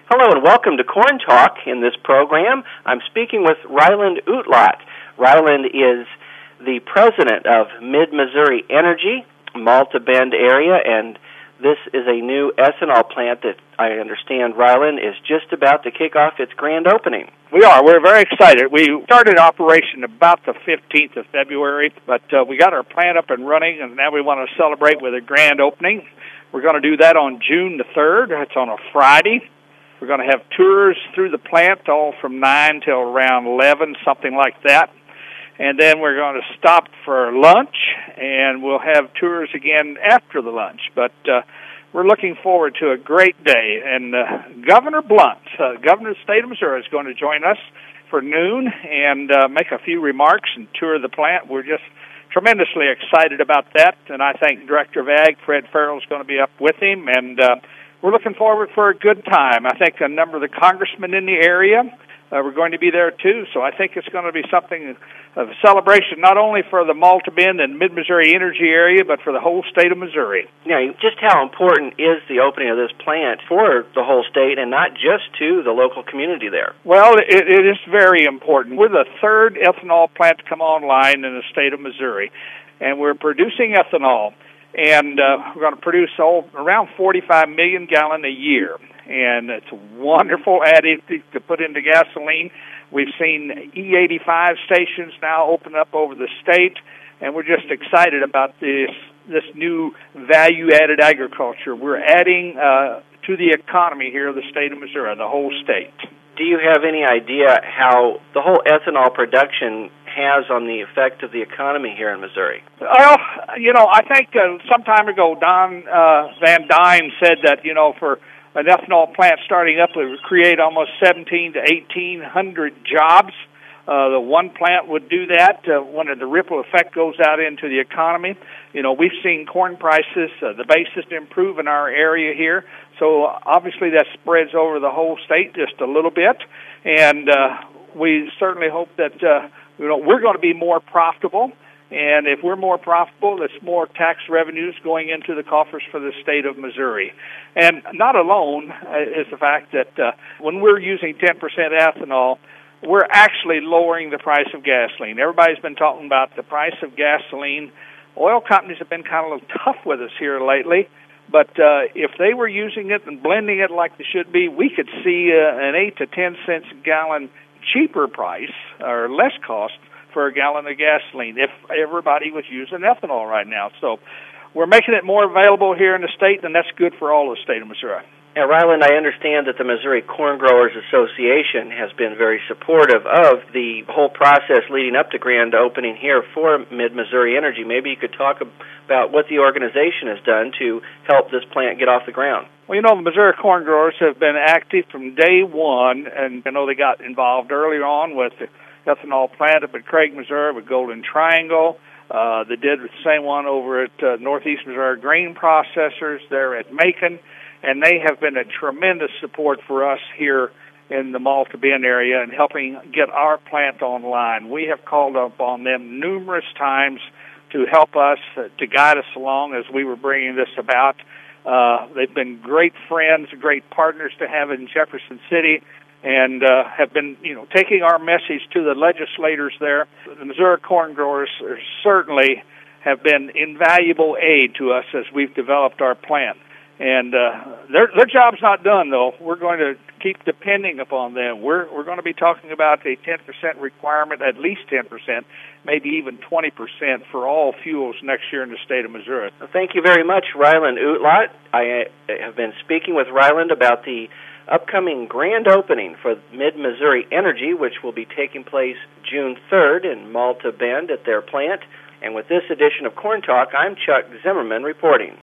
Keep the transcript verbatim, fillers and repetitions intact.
Hello and welcome to Corn Talk. In this program, I'm speaking with Ryland Utlot. Ryland is the president of Mid-Missouri Energy, Malta Bend area, and this is a new ethanol plant that I understand Ryland is just about to kick off its grand opening. We are. We're very excited. We started operation about the fifteenth of February, but uh, we got our plant up and running, and now we want to celebrate with a grand opening. We're going to do that on June the third. It's on a Friday. We're going to have tours through the plant, all from nine till around eleven, something like that. And then we're going to stop for lunch, and we'll have tours again after the lunch. But uh, we're looking forward to a great day. And uh, Governor Blunt, uh, Governor of the state of Missouri, is going to join us for noon and uh, make a few remarks and tour the plant. We're just tremendously excited about that. And I think Director of Ag, Fred Farrell, is going to be up with him. And uh, we're looking forward for a good time. I think a number of the congressmen in the area uh, we're going to be there too, so I think it's going to be something of a celebration not only for the Malta Bend and Mid-Missouri Energy area, but for the whole state of Missouri. Now, just how important is the opening of this plant for the whole state and not just to the local community there? Well, it, it is very important. We're the third ethanol plant to come online in the state of Missouri, and we're producing ethanol. And uh, we're going to produce all, around forty-five million gallons a year. And it's a wonderful additive to put into gasoline. We've seen E eighty-five stations now open up over the state, and we're just excited about this this new value-added agriculture. We're adding uh, to the economy here of the state of Missouri, the whole state. Do you have any idea how the whole ethanol production has on the effect of the economy here in Missouri? Well, you know, I think uh, some time ago, Don uh, Van Dyne said that, you know, for an ethanol plant starting up, it would create almost seventeen to eighteen hundred jobs. Uh, the one plant would do that uh, when the ripple effect goes out into the economy. You know, we've seen corn prices, uh, the basis improve in our area here. So obviously that spreads over the whole state just a little bit. And uh, we certainly hope that, uh, you know, we're going to be more profitable. And if we're more profitable, it's more tax revenues going into the coffers for the state of Missouri. And not alone uh, is the fact that uh, when we're using ten percent ethanol, we're actually lowering the price of gasoline. Everybody's been talking about the price of gasoline. Oil companies have been kind of a little tough with us here lately, but uh, if they were using it and blending it like they should be, we could see uh, an eight to ten cents a gallon cheaper price or less cost for a gallon of gasoline if everybody was using ethanol right now. So we're making it more available here in the state, and that's good for all of the state of Missouri. Now, Ryland, I understand that the Missouri Corn Growers Association has been very supportive of the whole process leading up to grand opening here for Mid-Missouri Energy. Maybe you could talk about what the organization has done to help this plant get off the ground. Well, you know, the Missouri Corn Growers have been active from day one, and I know they got involved earlier on with the ethanol plant up at Craig, Missouri with Golden Triangle. Uh, they did the same one over at uh, Northeast Missouri Grain Processors there at Macon. And they have been a tremendous support for us here in the Malta Bend area and helping get our plant online. We have called up on them numerous times to help us, uh, to guide us along as we were bringing this about. Uh, they've been great friends, great partners to have in Jefferson City, and uh, have been, you know, taking our message to the legislators there. The Missouri Corn Growers are certainly have been invaluable aid to us as we've developed our plant. And uh, their their job's not done, though. We're going to keep depending upon them. We're we're going to be talking about a ten percent requirement, at least ten percent, maybe even twenty percent for all fuels next year in the state of Missouri. Well, thank you very much, Ryland Utlot. I have been speaking with Ryland about the upcoming grand opening for Mid-Missouri Energy, which will be taking place June third in Malta Bend at their plant. And with this edition of Corn Talk, I'm Chuck Zimmerman reporting.